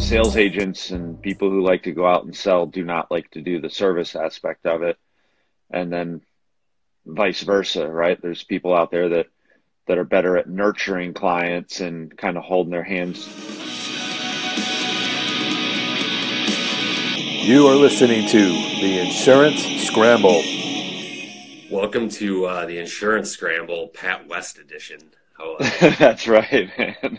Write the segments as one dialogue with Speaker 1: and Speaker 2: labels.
Speaker 1: sales agents and people who like to go out and sell do not like to do the service aspect of it. And then vice versa, right? There's people out there that are better at nurturing clients and kind of holding their hands.
Speaker 2: You are listening to the Insurance Scramble.
Speaker 3: Welcome to the Insurance Scramble, Pat West edition.
Speaker 1: That's right, man.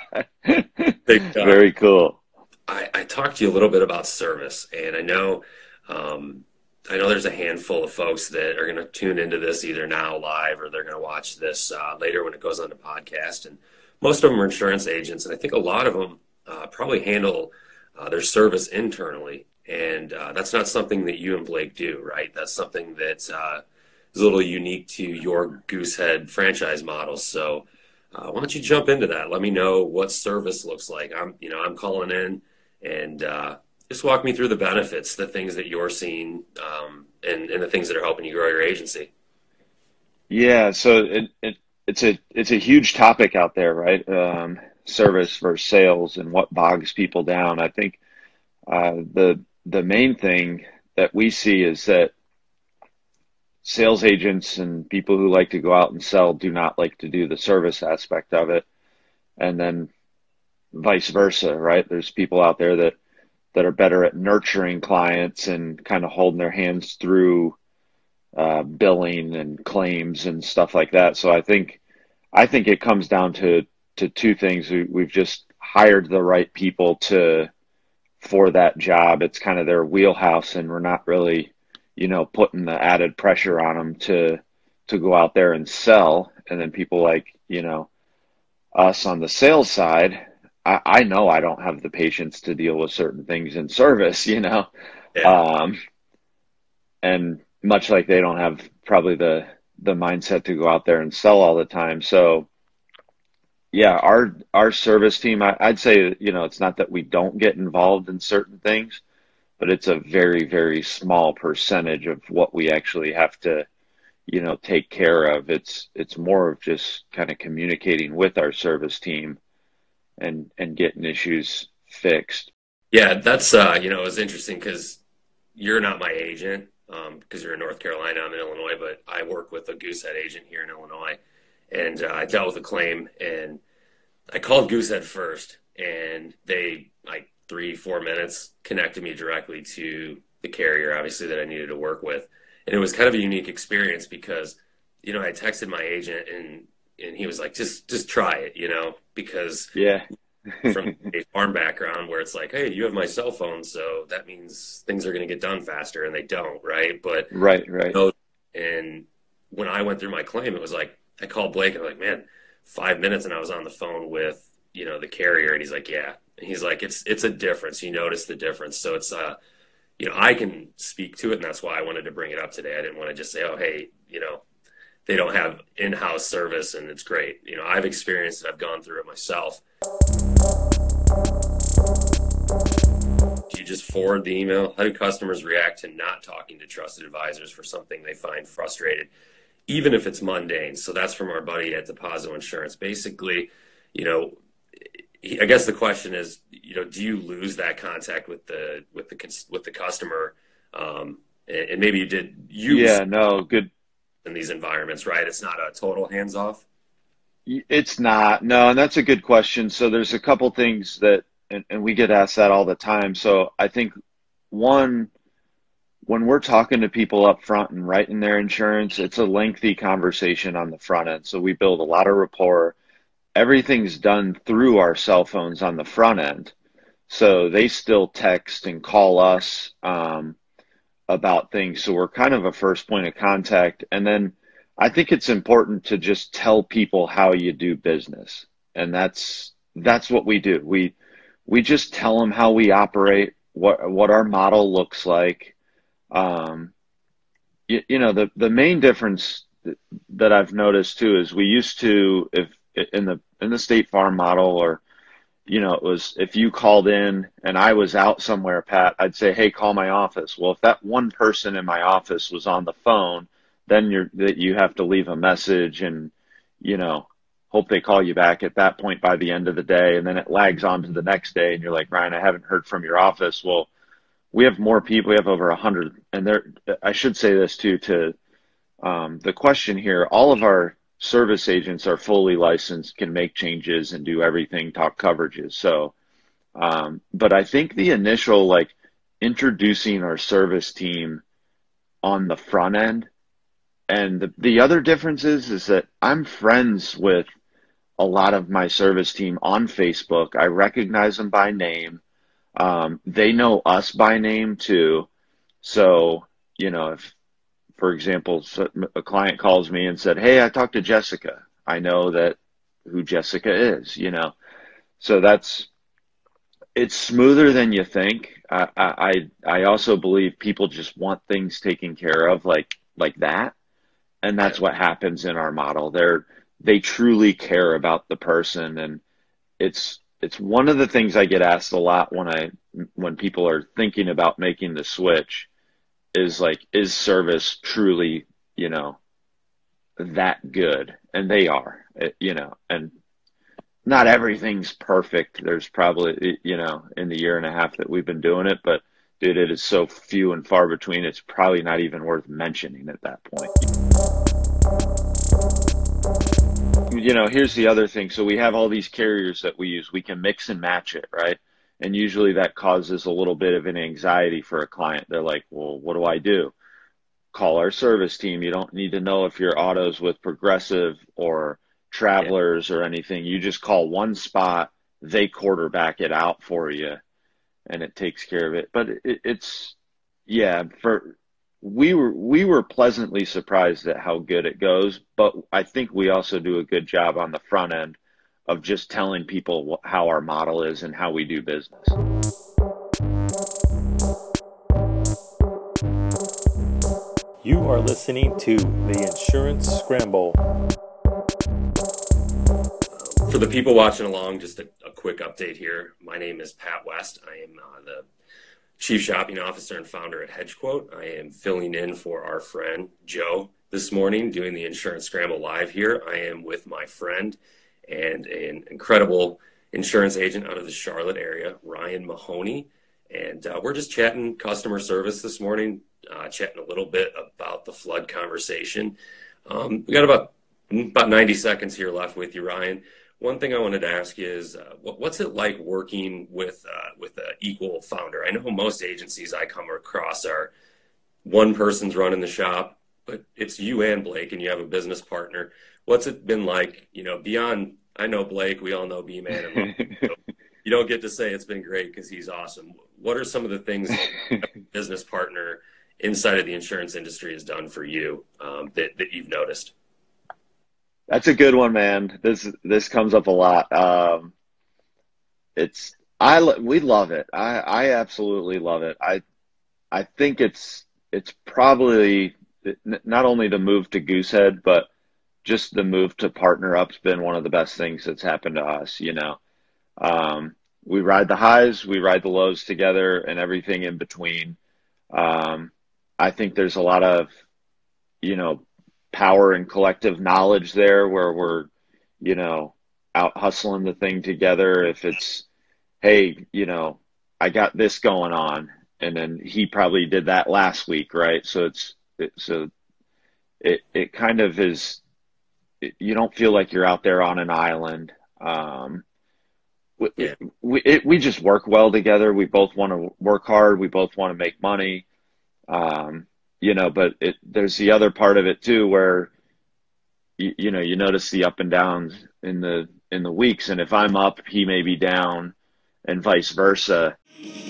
Speaker 3: Very
Speaker 1: Very cool.
Speaker 3: I talked to you a little bit about service, and I know there's a handful of folks that are going to tune into this either now live or they're going to watch this later when it goes on the podcast. And most of them are insurance agents, and I think a lot of them probably handle their service internally. And that's not something that you and Blake do, right? That's something that's is a little unique to your Goosehead franchise model. So why don't you jump into that? Let me know what service looks like. I'm calling in, and just walk me through the benefits, the things that you're seeing, and the things that are helping you grow your agency.
Speaker 1: Yeah, so it's a huge topic out there, right? Service versus sales and what bogs people down. I think the main thing that we see is that sales agents and people who like to go out and sell do not like to do the service aspect of it. And then vice versa, right? There's people out there that are better at nurturing clients and kind of holding their hands through billing and claims and stuff like that. So I think it comes down to two things. We've just hired the right people for that job. It's kind of their wheelhouse, and we're not really, putting the added pressure on them to go out there and sell. And then people like, us on the sales side, I know I don't have the patience to deal with certain things in service,
Speaker 3: Yeah.
Speaker 1: And much like they don't have probably the mindset to go out there and sell all the time. So yeah, our service team, I'd say, it's not that we don't get involved in certain things, but it's a very, very small percentage of what we actually have to, take care of. It's more of just kind of communicating with our service team and getting issues fixed.
Speaker 3: Yeah, that's it was interesting because you're not my agent because you're in North Carolina, I'm in Illinois, but I work with a Goosehead agent here in Illinois, and I dealt with a claim, and I called Goosehead first, and they, like 3-4 minutes, connected me directly to the carrier, obviously, that I needed to work with. And it was kind of a unique experience because, I texted my agent, and he was like, just try it, because
Speaker 1: Yeah.
Speaker 3: from a farm background where it's like, hey, you have my cell phone, so that means things are going to get done faster, and they don't, right? But
Speaker 1: Right.
Speaker 3: and when I went through my claim, it was like, I called Blake, and I'm like, man, 5 minutes, and I was on the phone with, the carrier, and he's like, yeah. And he's like, it's a difference. You notice the difference. So it's, I can speak to it, and that's why I wanted to bring it up today. I didn't want to just say, oh, hey, they don't have in-house service, and it's great. I've experienced it. I've gone through it myself. Do you just forward the email? How do customers react to not talking to trusted advisors for something they find frustrated, even if it's mundane? So that's from our buddy at Deposit Insurance. Basically, I guess the question is, do you lose that contact with the customer? And maybe you did.
Speaker 1: Yeah, no, good.
Speaker 3: In these environments, right? It's not a total hands-off.
Speaker 1: It's not. No, and that's a good question. So there's a couple things and we get asked that all the time. So I think one, when we're talking to people up front and writing their insurance, it's a lengthy conversation on the front end. So we build a lot of rapport. Everything's done through our cell phones on the front end. So they still text and call us about things. So we're kind of a first point of contact. And then I think it's important to just tell people how you do business. And that's what we do. We just tell them how we operate, what our model looks like. The main difference that I've noticed too is we used to, if in the State Farm model, or it was, if you called in and I was out somewhere, Pat, I'd say, hey, call my office. Well, if that one person in my office was on the phone, then you have to leave a message, and hope they call you back at that point by the end of the day. And then it lags on to the next day and you're like, Ryan, I haven't heard from your office. Well, we have more people. We have over 100. And I should say this too, to the question here, all of our service agents are fully licensed, can make changes and do everything, talk coverages. So, but I think the initial, like, introducing our service team on the front end, and the other difference is that I'm friends with a lot of my service team on Facebook. I recognize them by name. They know us by name too. So, if, for example, a client calls me and said, hey, I talked to Jessica, I know that who Jessica is, So it's smoother than you think. I also believe people just want things taken care of like that. And that's what happens in our model. They truly care about the person. And it's one of the things I get asked a lot when people are thinking about making the switch is like, is service truly, that good? And they are, and not everything's perfect. There's probably, in the year and a half that we've been doing it, but dude, it is so few and far between. It's probably not even worth mentioning at that point. Here's the other thing. So we have all these carriers that we use. We can mix and match it, right? And usually that causes a little bit of an anxiety for a client. They're like, well, what do I do? Call our service team. You don't need to know if your auto's with Progressive or Travelers or anything. You just call one spot, they quarterback it out for you, and it takes care of it. But we were pleasantly surprised at how good it goes, but I think we also do a good job on the front end of just telling people how our model is and how we do business.
Speaker 2: You are listening to the Insurance Scramble.
Speaker 3: For the people watching along, just a quick update here. My name is Pat West. I am the Chief Shopping Officer and founder at HedgeQuote. I am filling in for our friend Joe this morning, doing the Insurance Scramble live here. I am with my friend and an incredible insurance agent out of the Charlotte area, Ryan Mahoney. And we're just chatting customer service this morning, chatting a little bit about the flood conversation. We got about 90 seconds here left with you, Ryan. One thing I wanted to ask you is, what's it like working with an equal founder? I know most agencies I come across are one person's running the shop, but it's you and Blake, and you have a business partner. What's it been like, beyond, I know Blake, we all know B-Man, and you don't get to say it's been great because he's awesome. What are some of the things a business partner inside of the insurance industry has done for you that you've noticed?
Speaker 1: That's a good one, man. This comes up a lot. We love it. I absolutely love it. I think it's probably not only the move to Goosehead, but just the move to partner up's been one of the best things that's happened to us. We ride the highs, we ride the lows together, and everything in between. I think there's a lot of, power and collective knowledge there where we're, out hustling the thing together. If it's, hey, I got this going on, and then he probably did that last week, right? So it kind of is, you don't feel like you're out there on an island. We just work well together. We both want to work hard. We both want to make money. But there's the other part of it too, where you notice the up and downs in the weeks, and if I'm up, he may be down, and vice versa.